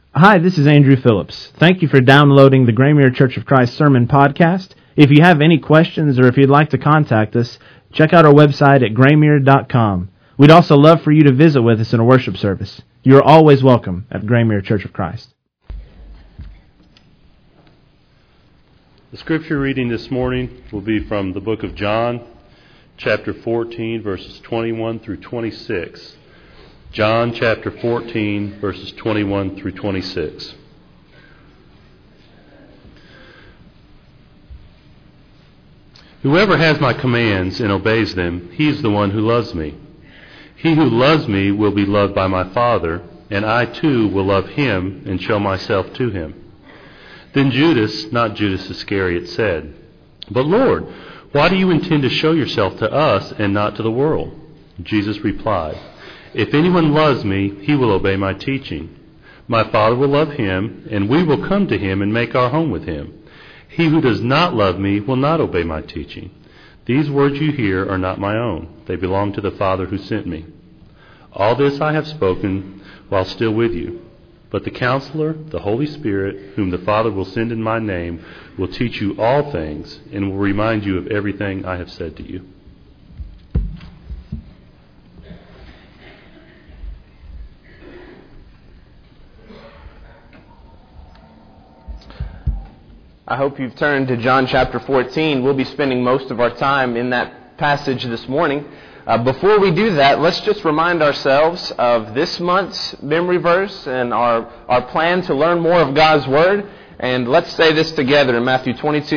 Hi, this is Andrew Phillips. Thank you for downloading the Graymuir Church of Christ Sermon Podcast. If you have any questions or if you'd like to contact us, check out our website at graymuir.com. We'd also love for you to visit with us in a worship service. You are always welcome at Graymuir Church of Christ. The scripture reading this morning will be from the book of John, chapter 14, verses 21 through 26. John chapter 14, verses 21 through 26. Whoever has my commands and obeys them, he is the one who loves me. He who loves me will be loved by my Father, and I too will love him and show myself to him. Then Judas, not Judas Iscariot, said, "But Lord, why do you intend to show yourself to us and not to the world?" Jesus replied, "If anyone loves me, he will obey my teaching. My Father will love him, and we will come to him and make our home with him. He who does not love me will not obey my teaching. These words you hear are not my own. They belong to the Father who sent me. All this I have spoken while still with you. But the Counselor, the Holy Spirit, whom the Father will send in my name, will teach you all things and will remind you of everything I have said to you." I hope you've turned to John chapter 14. We'll be spending most of our time in that passage this morning. Before we do that, let's just remind ourselves of this month's memory verse and our plan to learn more of God's Word. And let's say this together in Matthew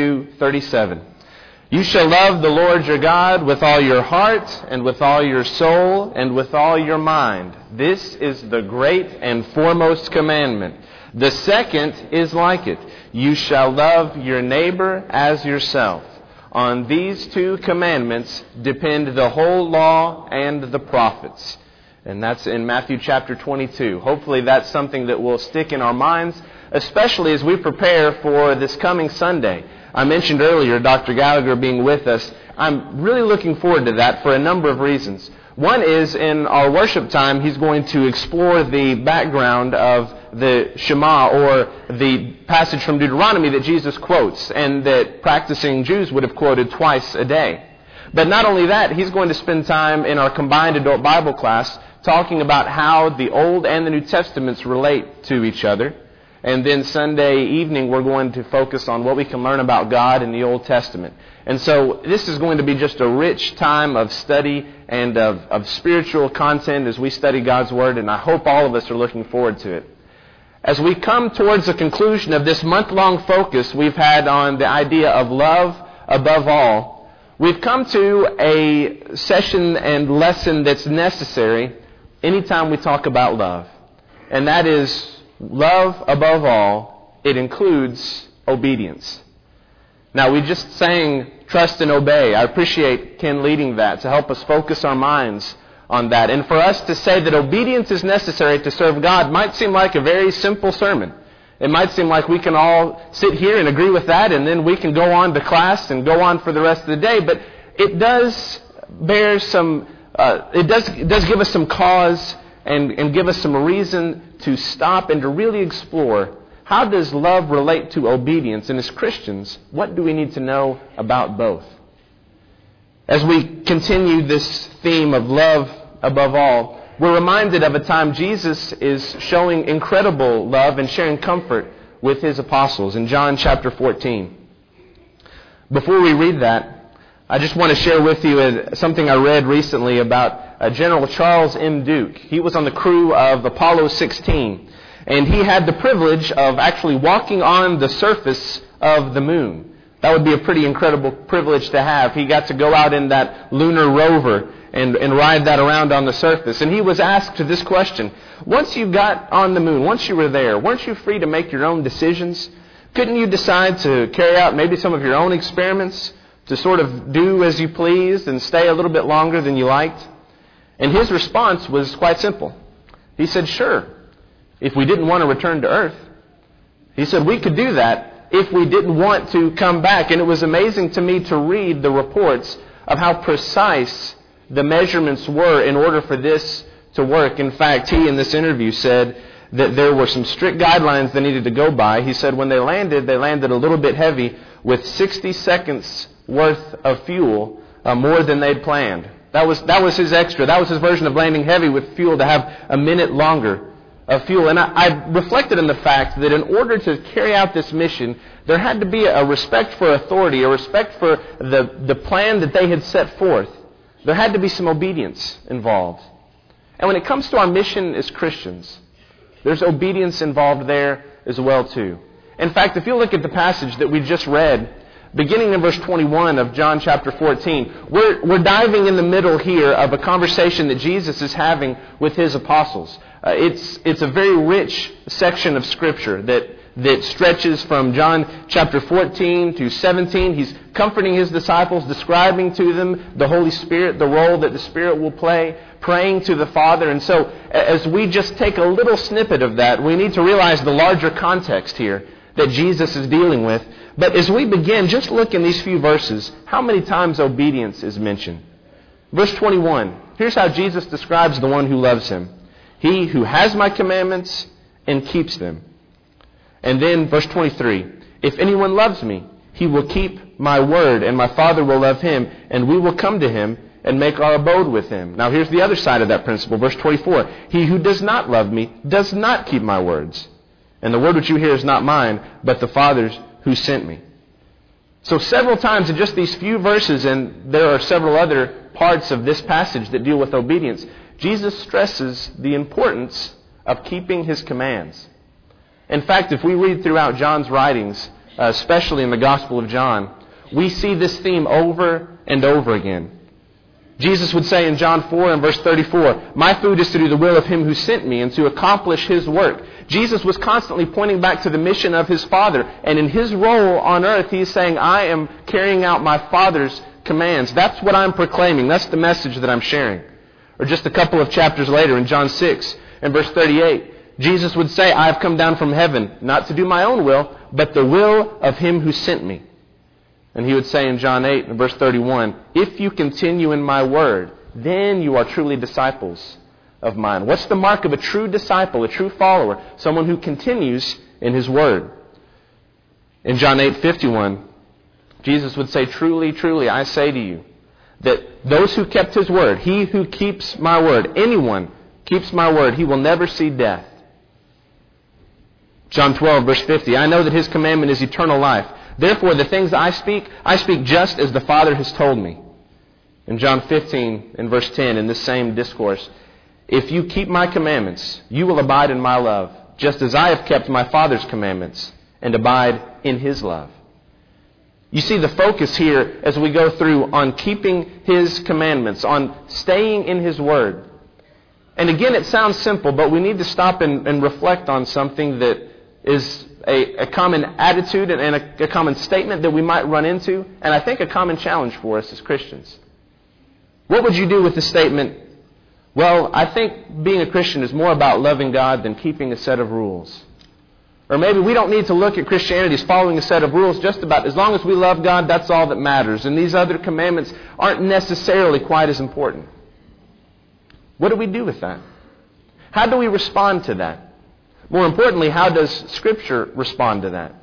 22:37. "You shall love the Lord your God with all your heart and with all your soul and with all your mind. This is the great and foremost commandment. The second is like it. You shall love your neighbor as yourself. On these two commandments depend the whole law and the prophets." And that's in Matthew chapter 22. Hopefully that's something that will stick in our minds, especially as we prepare for this coming Sunday. I mentioned earlier Dr. Gallagher being with us. I'm really looking forward to that for a number of reasons. One is, in our worship time, he's going to explore the background of the Shema, or the passage from Deuteronomy that Jesus quotes and that practicing Jews would have quoted twice a day. But not only that, he's going to spend time in our combined adult Bible class talking about how the Old and the New Testaments relate to each other. And then Sunday evening, we're going to focus on what we can learn about God in the Old Testament. And so this is going to be just a rich time of study and of spiritual content as we study God's Word, and I hope all of us are looking forward to it. As we come towards the conclusion of this month-long focus we've had on the idea of love above all, we've come to a session and lesson that's necessary anytime we talk about love. And that is love above all. It includes obedience. Now, we just sang Trust and Obey. I appreciate Ken leading that to help us focus our minds on that. And for us to say that obedience is necessary to serve God might seem like a very simple sermon. It might seem like we can all sit here and agree with that, and then we can go on to class and go on for the rest of the day. But it does bear some, it does give us some cause and give us some reason to stop and to really explore, how does love relate to obedience? And as Christians, what do we need to know about both? As we continue this theme of love above all, we're reminded of a time Jesus is showing incredible love and sharing comfort with his apostles in John chapter 14. Before we read that, I just want to share with you something I read recently about General Charles M. Duke. He was on the crew of Apollo 16, and he had the privilege of actually walking on the surface of the moon. That would be a pretty incredible privilege to have. He got to go out in that lunar rover and ride that around on the surface. And he was asked this question: once you got on the moon, once you were there, weren't you free to make your own decisions? Couldn't you decide to carry out maybe some of your own experiments, to sort of do as you pleased and stay a little bit longer than you liked? And his response was quite simple. He said, sure, if we didn't want to return to Earth. He said, we could do that if we didn't want to come back. And it was amazing to me to read the reports of how precise the measurements were in order for this to work. In fact, he in this interview said that there were some strict guidelines they needed to go by. He said when they landed a little bit heavy with 60 seconds worth of fuel, more than they'd planned. That was his extra. That was his version of landing heavy with fuel, to have a minute longer of fuel. And I reflected on the fact that in order to carry out this mission, there had to be a respect for authority, a respect for the plan that they had set forth. There had to be some obedience involved. And when it comes to our mission as Christians, there's obedience involved there as well too. In fact, if you look at the passage that we just read, beginning in verse 21 of John chapter 14, we're diving in the middle here of a conversation that Jesus is having with His apostles. It's a very rich section of Scripture that stretches from John chapter 14 to 17. He's comforting His disciples, describing to them the Holy Spirit, the role that the Spirit will play, praying to the Father. And so, as we just take a little snippet of that, we need to realize the larger context here that Jesus is dealing with. But as we begin, just look in these few verses, how many times obedience is mentioned. Verse 21, here's how Jesus describes the one who loves Him. He who has my commandments and keeps them. And then verse 23, if anyone loves me, he will keep my word, and my Father will love him, and we will come to him and make our abode with him. Now here's the other side of that principle. Verse 24, he who does not love me does not keep my words. And the word which you hear is not mine, but the Father's who sent me. So several times in just these few verses, and there are several other parts of this passage that deal with obedience, Jesus stresses the importance of keeping His commands. In fact, if we read throughout John's writings, especially in the Gospel of John, we see this theme over and over again. Jesus would say in John 4 and verse 34, my food is to do the will of Him who sent me and to accomplish His work. Jesus was constantly pointing back to the mission of His Father. And in His role on earth, He's saying, I am carrying out my Father's commands. That's what I'm proclaiming. That's the message that I'm sharing. Or just a couple of chapters later in John 6 and verse 38, Jesus would say, I have come down from heaven, not to do my own will, but the will of Him who sent me. And He would say in John 8 and verse 31, if you continue in my word, then you are truly disciples of mine. What's the mark of a true disciple, a true follower? Someone who continues in His word. In John 8:51, Jesus would say, truly, truly, I say to you, that those who kept His word, he who keeps my word, anyone keeps my word, he will never see death. John 12, verse 50, I know that His commandment is eternal life. Therefore, the things I speak just as the Father has told me. In John 15, in verse 10, in this same discourse, if you keep my commandments, you will abide in my love, just as I have kept my Father's commandments and abide in His love. You see the focus here as we go through on keeping His commandments, on staying in His word. And again, it sounds simple, but we need to stop and reflect on something that is a common attitude and a common statement that we might run into, and I think a common challenge for us as Christians. What would you do with the statement, well, I think being a Christian is more about loving God than keeping a set of rules? Or maybe we don't need to look at Christianity as following a set of rules, just about as long as we love God, that's all that matters, and these other commandments aren't necessarily quite as important. What do we do with that? How do we respond to that? More importantly, how does Scripture respond to that?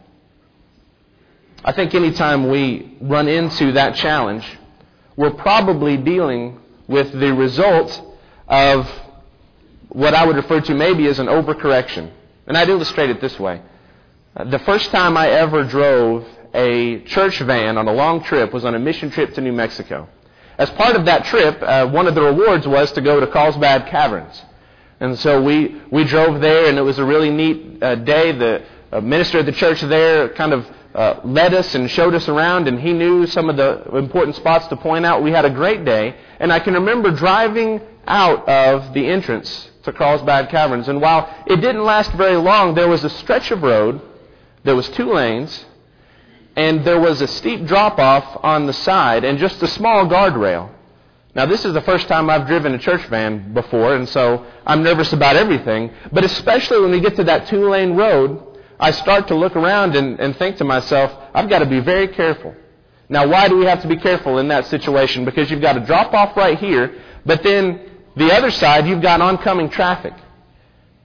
I think anytime we run into that challenge, we're probably dealing with the result of what I would refer to maybe as an overcorrection. And I'd illustrate it this way. The first time I ever drove a church van on a long trip was on a mission trip to New Mexico. As part of that trip, one of the rewards was to go to Carlsbad Caverns. And so we drove there, and it was a really neat day. The minister of the church there kind of led us and showed us around, and he knew some of the important spots to point out. We had a great day, and I can remember driving out of the entrance to Carlsbad Caverns. And while it didn't last very long, there was a stretch of road. There was 2 lanes, and there was a steep drop-off on the side and just a small guardrail. Now, this is the first time I've driven a church van before, and so I'm nervous about everything. But especially when we get to that 2-lane road, I start to look around and think to myself, I've got to be very careful. Now, why do we have to be careful in that situation? Because you've got a drop-off right here, but then the other side, you've got oncoming traffic.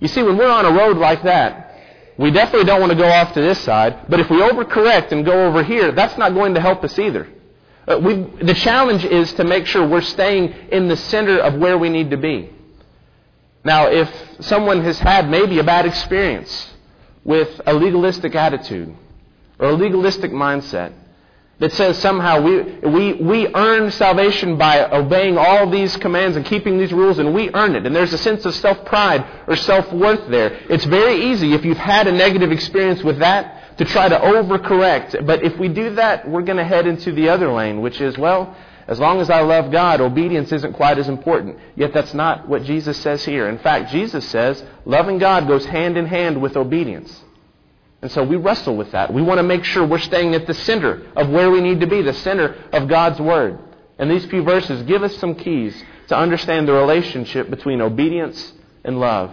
You see, when we're on a road like that, we definitely don't want to go off to this side, but if we overcorrect and go over here, that's not going to help us either. The challenge is to make sure we're staying in the center of where we need to be. Now, if someone has had maybe a bad experience with a legalistic attitude or a legalistic mindset that says somehow we earn salvation by obeying all these commands and keeping these rules, and we earn it, and there's a sense of self-pride or self-worth there, it's very easy if you've had a negative experience with that to try to overcorrect. But if we do that, we're going to head into the other lane, which is, well, as long as I love God, obedience isn't quite as important. Yet that's not what Jesus says here. In fact, Jesus says loving God goes hand in hand with obedience. And so we wrestle with that. We want to make sure we're staying at the center of where we need to be, the center of God's Word. And these few verses give us some keys to understand the relationship between obedience and love.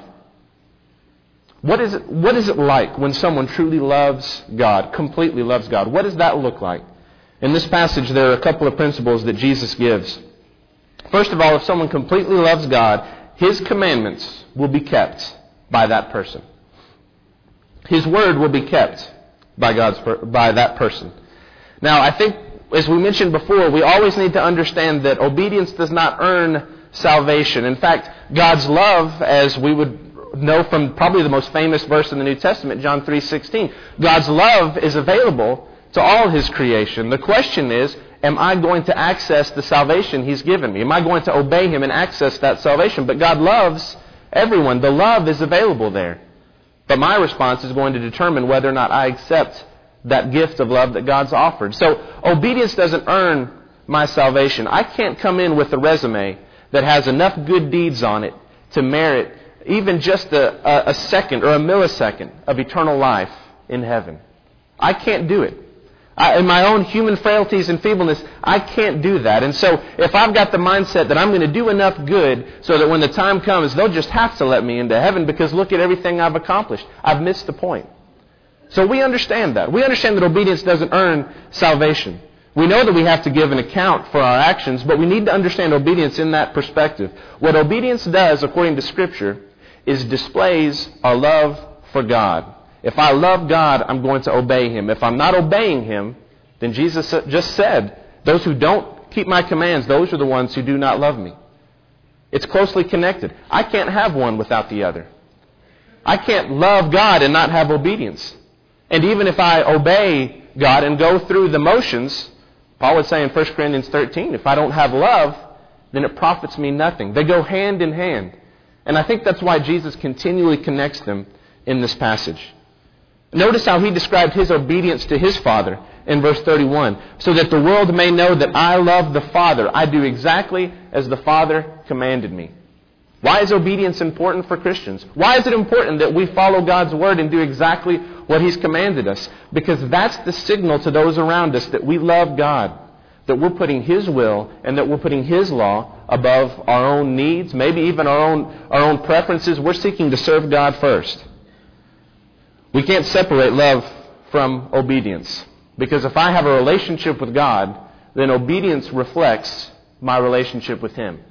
What is it like when someone truly loves God, completely loves God? What does that look like? In this passage, there are a couple of principles that Jesus gives. First of all, if someone completely loves God, His commandments will be kept by that person. His word will be kept by that person. Now, I think, as we mentioned before, we always need to understand that obedience does not earn salvation. In fact, God's love, as we would know from probably the most famous verse in the New Testament, John 3:16, God's love is available to all His creation. The question is, am I going to access the salvation He's given me? Am I going to obey Him and access that salvation? But God loves everyone. The love is available there. But my response is going to determine whether or not I accept that gift of love that God's offered. So obedience doesn't earn my salvation. I can't come in with a resume that has enough good deeds on it to merit even just a second or a millisecond of eternal life in heaven. I can't do it. In my own human frailties and feebleness, I can't do that. And so if I've got the mindset that I'm going to do enough good so that when the time comes, they'll just have to let me into heaven because look at everything I've accomplished, I've missed the point. So we understand that. We understand that obedience doesn't earn salvation. We know that we have to give an account for our actions, but we need to understand obedience in that perspective. What obedience does, according to Scripture, is displays our love for God. If I love God, I'm going to obey Him. If I'm not obeying Him, then Jesus just said, those who don't keep my commands, those are the ones who do not love me. It's closely connected. I can't have one without the other. I can't love God and not have obedience. And even if I obey God and go through the motions, Paul would say in 1 Corinthians 13, if I don't have love, then it profits me nothing. They go hand in hand. And I think that's why Jesus continually connects them in this passage. Notice how He described His obedience to His Father in verse 31. So that the world may know that I love the Father. I do exactly as the Father commanded me. Why is obedience important for Christians? Why is it important that we follow God's Word and do exactly what He's commanded us? Because that's the signal to those around us that we love God. That we're putting His will and that we're putting His law above our own needs, maybe even our own preferences. We're seeking to serve God first. We can't separate love from obedience. Because if I have a relationship with God, then obedience reflects my relationship with Him.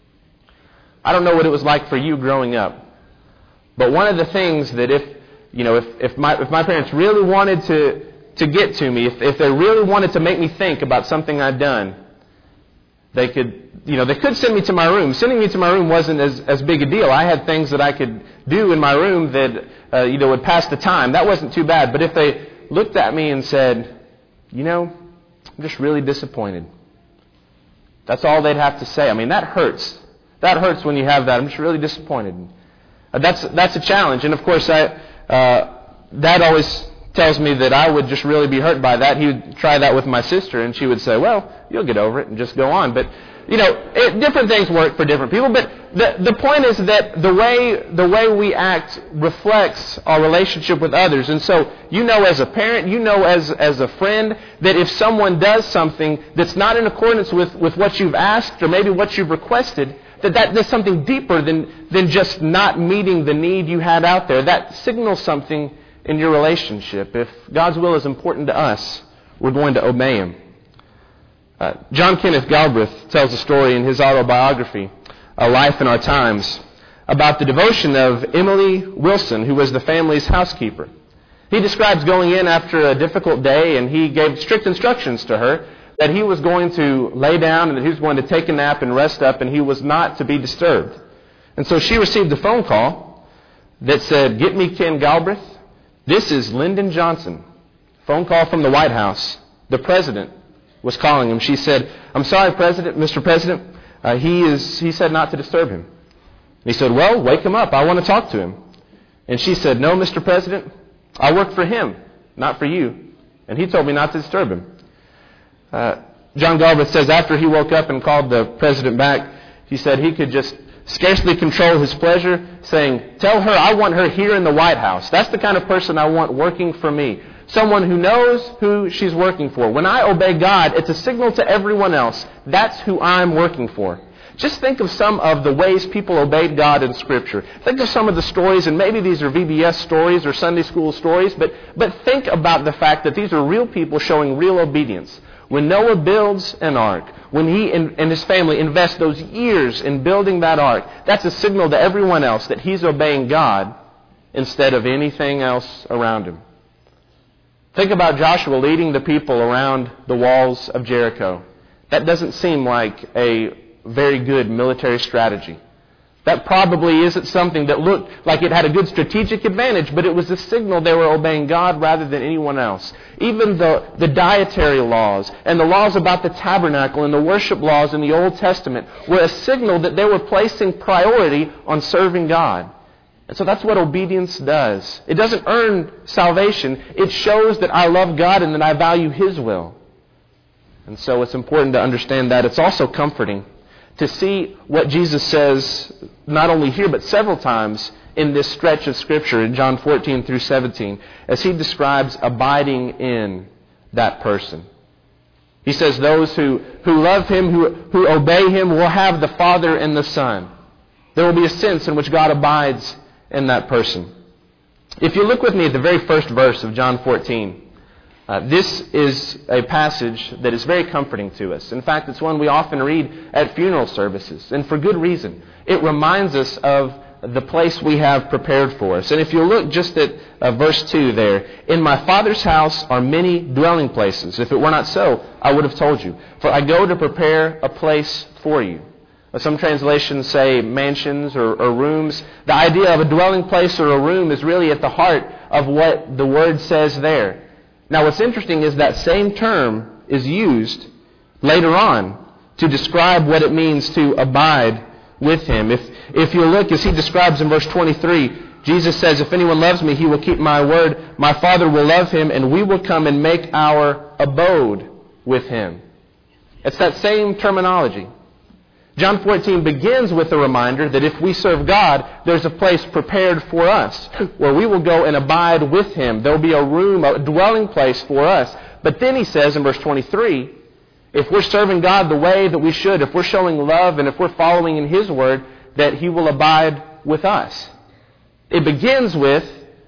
I don't know what it was like for you growing up. But one of the things that if my parents really wanted to get to me, if they really wanted to make me think about something I'd done, they could send me to my room. Sending me to my room wasn't as big a deal. I had things that I could do in my room that would pass the time. That wasn't too bad. But if they looked at me and said, I'm just really disappointed. That's all they'd have to say. I mean, that hurts. That hurts when you have that. I'm just really disappointed. That's a challenge. And of course, Dad always tells me that I would just really be hurt by that. He would try that with my sister, and she would say, well, you'll get over it and just go on. But, different things work for different people. But the point is that the way we act reflects our relationship with others. And so, as a parent, as a friend, that if someone does something that's not in accordance with what you've asked or maybe what you've requested, there's something deeper than just not meeting the need you had out there. That signals something in your relationship. If God's will is important to us, we're going to obey Him. John Kenneth Galbraith tells a story in his autobiography, A Life in Our Times, about the devotion of Emily Wilson, who was the family's housekeeper. He describes going in after a difficult day, and he gave strict instructions to her that he was going to lay down and that he was going to take a nap and rest up, and he was not to be disturbed. And so she received a phone call that said, "Get me Ken Galbraith. This is Lyndon Johnson." Phone call from the White House. The president was calling him. She said, "I'm sorry, Mr. President. He said not to disturb him." And he said, "Well, wake him up. I want to talk to him." And she said, "No, Mr. President. I work for him, not for you. And he told me not to disturb him." John Galbraith says after he woke up and called the president back, he said he could just scarcely control his pleasure, saying, "Tell her I want her here in the White House. That's the kind of person I want working for me. Someone who knows who she's working for. When I obey God, it's a signal to everyone else. That's who I'm working for." Just think of some of the ways people obeyed God in Scripture. Think of some of the stories, and maybe these are VBS stories or Sunday school stories, but think about the fact that these are real people showing real obedience. When Noah builds an ark, when he and his family invest those years in building that ark, that's a signal to everyone else that he's obeying God instead of anything else around him. Think about Joshua leading the people around the walls of Jericho. That doesn't seem like a very good military strategy. That probably isn't something that looked like it had a good strategic advantage, but it was a signal they were obeying God rather than anyone else. Even the dietary laws and the laws about the tabernacle and the worship laws in the Old Testament were a signal that they were placing priority on serving God. And so that's what obedience does. It doesn't earn salvation. It shows that I love God and that I value His will. And so it's important to understand that. It's also comforting to see what Jesus says, not only here, but several times in this stretch of Scripture in John 14 through 17, as He describes abiding in that person. He says those who love Him, who obey Him, will have the Father and the Son. There will be a sense in which God abides in that person. If you look with me at the very first verse of John 14, this is a passage that is very comforting to us. In fact, it's one we often read at funeral services, and for good reason. It reminds us of the place we have prepared for us. And if you look just at verse 2 there, "In my Father's house are many dwelling places. If it were not so, I would have told you. For I go to prepare a place for you." Some translations say mansions or rooms. The idea of a dwelling place or a room is really at the heart of what the Word says there. Now, what's interesting is that same term is used later on to describe what it means to abide with Him. If you look, as He describes in verse 23, Jesus says, "If anyone loves me, he will keep my word. My Father will love him, and we will come and make our abode with him." It's that same terminology. John 14 begins with a reminder that if we serve God, there's a place prepared for us where we will go and abide with Him. There will be a room, a dwelling place for us. But then He says in verse 23, if we're serving God the way that we should, if we're showing love and if we're following in His Word, that He will abide with us. It begins with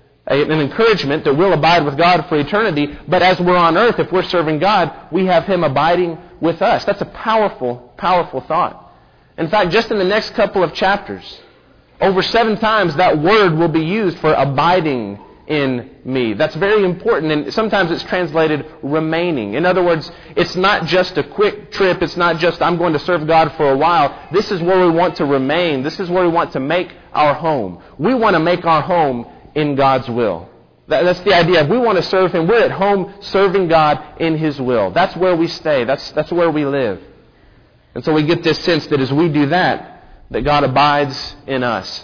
an encouragement that we'll abide with God for eternity, but as we're on earth, if we're serving God, we have Him abiding with us. That's a powerful, powerful thought. In fact, just in the next couple of chapters, over 7 times that word will be used for abiding in me. That's very important, and sometimes it's translated remaining. In other words, it's not just a quick trip. It's not just I'm going to serve God for a while. This is where we want to remain. This is where we want to make our home. We want to make our home in God's will. That's the idea. If we want to serve Him, we're at home serving God in His will. That's where we stay. That's where we live. And so we get this sense that as we do that God abides in us.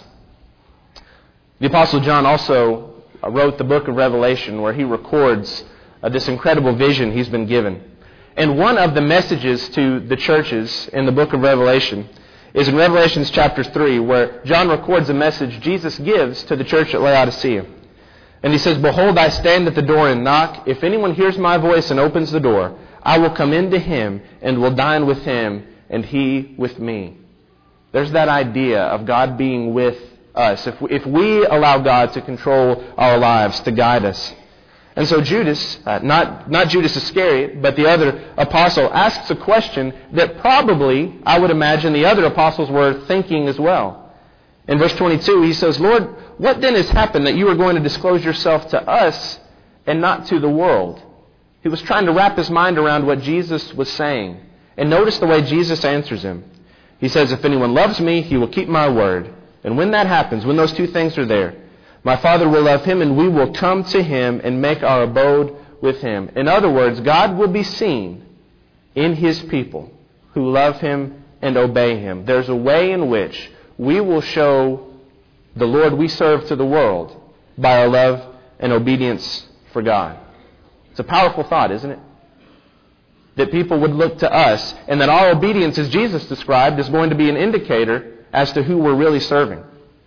The Apostle John also wrote the book of Revelation, where he records this incredible vision he's been given. And one of the messages to the churches in the book of Revelation is in Revelation chapter 3, where John records a message Jesus gives to the church at Laodicea. And he says, "Behold, I stand at the door and knock. If anyone hears my voice and opens the door, I will come into him and will dine with him, and he with me." There's that idea of God being with us. If we allow God to control our lives, to guide us. And so Judas, not Judas Iscariot, but the other apostle, asks a question that probably, I would imagine, the other apostles were thinking as well. In verse 22, he says, Lord, what then has happened that you are going to disclose yourself to us and not to the world? He was trying to wrap his mind around what Jesus was saying. And notice the way Jesus answers him. He says, if anyone loves me, he will keep my word. And when that happens, when those two things are there, my Father will love him, and we will come to him and make our abode with him. In other words, God will be seen in his people who love him and obey him. There's a way in which we will show the Lord we serve to the world by our love and obedience for God. It's a powerful thought, isn't it? That people would look to us, and that our obedience, as Jesus described, is going to be an indicator as to who we're really serving.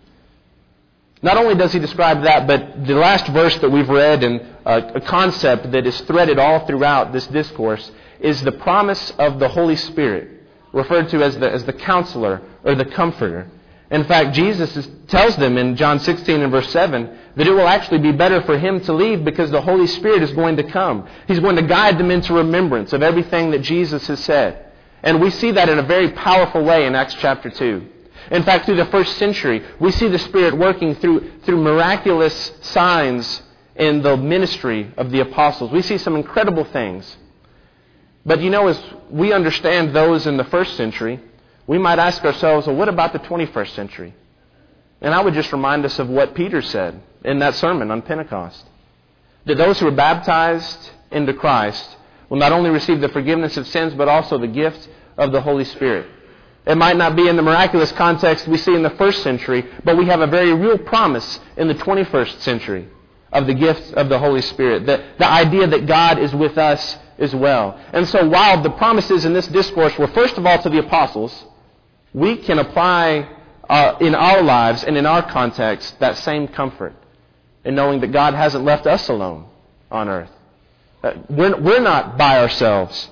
Not only does he describe that, but the last verse that we've read, and a concept that is threaded all throughout this discourse, is the promise of the Holy Spirit, referred to as the counselor or the comforter. In fact, Jesus tells them in John 16 and verse 7 that it will actually be better for him to leave because the Holy Spirit is going to come. He's going to guide them into remembrance of everything that Jesus has said. And we see that in a very powerful way in Acts chapter 2. In fact, through the first century, we see the Spirit working through miraculous signs in the ministry of the apostles. We see some incredible things. But as we understand those in the first century, we might ask ourselves, well, what about the 21st century? And I would just remind us of what Peter said in that sermon on Pentecost. That those who are baptized into Christ will not only receive the forgiveness of sins, but also the gift of the Holy Spirit. It might not be in the miraculous context we see in the first century, but we have a very real promise in the 21st century of the gift of the Holy Spirit. The idea that God is with us as well. And so while the promises in this discourse were first of all to the apostles, we can apply in our lives and in our context that same comfort in knowing that God hasn't left us alone on earth. We're not by ourselves.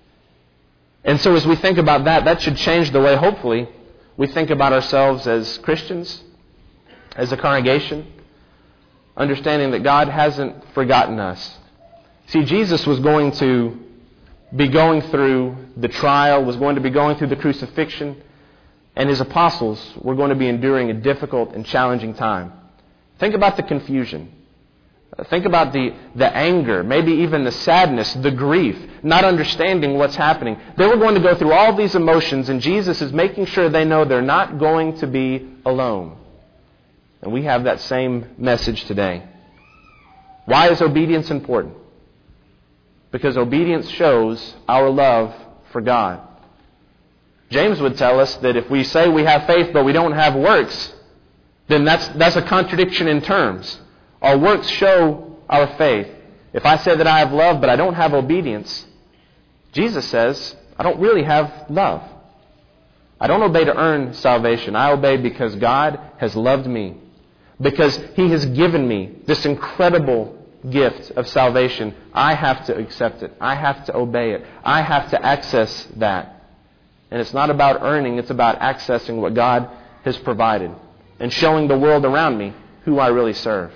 And so as we think about that should change the way, hopefully, we think about ourselves as Christians, as a congregation, understanding that God hasn't forgotten us. See, Jesus was going to be going through the trial, was going to be going through the crucifixion, and his apostles were going to be enduring a difficult and challenging time. Think about the confusion. Think about the anger, maybe even the sadness, the grief, not understanding what's happening. They were going to go through all these emotions, and Jesus is making sure they know they're not going to be alone. And we have that same message today. Why is obedience important? Because obedience shows our love for God. James would tell us that if we say we have faith but we don't have works, then that's a contradiction in terms. Our works show our faith. If I say that I have love but I don't have obedience, Jesus says, I don't really have love. I don't obey to earn salvation. I obey because God has loved me. Because He has given me this incredible gift of salvation. I have to accept it. I have to obey it. I have to access that. And it's not about earning, it's about accessing what God has provided and showing the world around me who I really serve.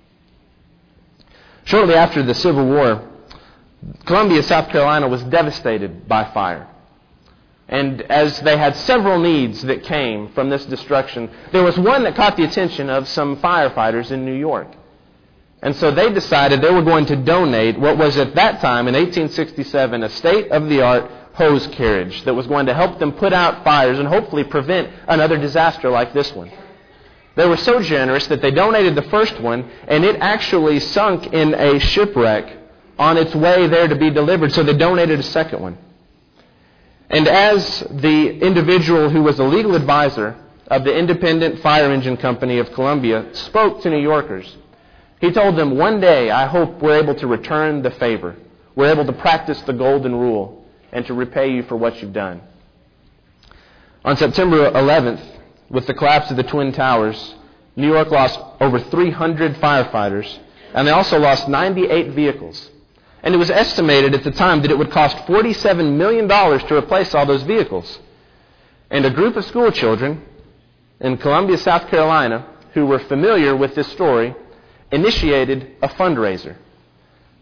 Shortly after the Civil War, Columbia, South Carolina was devastated by fire. And as they had several needs that came from this destruction, there was one that caught the attention of some firefighters in New York. And so they decided they were going to donate what was at that time, in 1867, a state-of-the-art hose carriage that was going to help them put out fires and hopefully prevent another disaster like this one. They were so generous that they donated the first one, and it actually sunk in a shipwreck on its way there to be delivered, so they donated a second one. And as the individual who was the legal advisor of the Independent Fire Engine Company of Columbia spoke to New Yorkers, he told them, one day I hope we're able to return the favor. We're able to practice the golden rule and to repay you for what you've done. On September 11th, with the collapse of the Twin Towers, New York lost over 300 firefighters, and they also lost 98 vehicles. And it was estimated at the time that it would cost $47 million to replace all those vehicles. And a group of school children in Columbia, South Carolina, who were familiar with this story, initiated a fundraiser.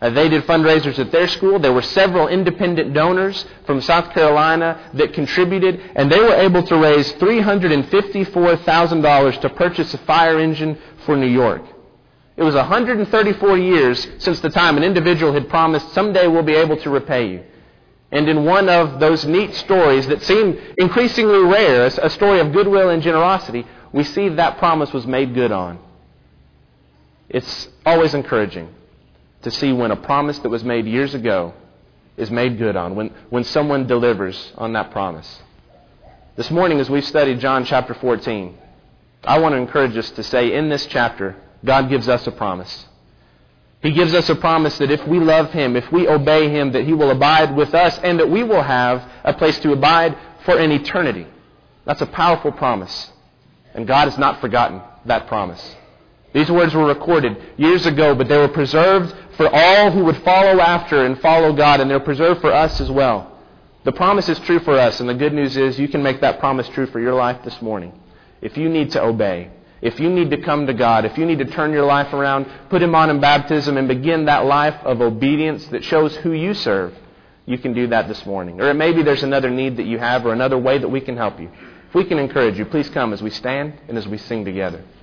They did fundraisers at their school. There were several independent donors from South Carolina that contributed, and they were able to raise $354,000 to purchase a fire engine for New York. It was 134 years since the time an individual had promised, someday we'll be able to repay you. And in one of those neat stories that seem increasingly rare, a story of goodwill and generosity, we see that promise was made good on. It's always encouraging to see when a promise that was made years ago is made good on, when someone delivers on that promise. This morning, as we've studied John chapter 14, I want to encourage us to say in this chapter, God gives us a promise. He gives us a promise that if we love Him, if we obey Him, that He will abide with us and that we will have a place to abide for an eternity. That's a powerful promise. And God has not forgotten that promise. These words were recorded years ago, but they were preserved for all who would follow after and follow God, and they're preserved for us as well. The promise is true for us, and the good news is you can make that promise true for your life this morning. If you need to obey, if you need to come to God, if you need to turn your life around, put Him on in baptism and begin that life of obedience that shows who you serve, you can do that this morning. Or maybe there's another need that you have or another way that we can help you. If we can encourage you, please come as we stand and as we sing together.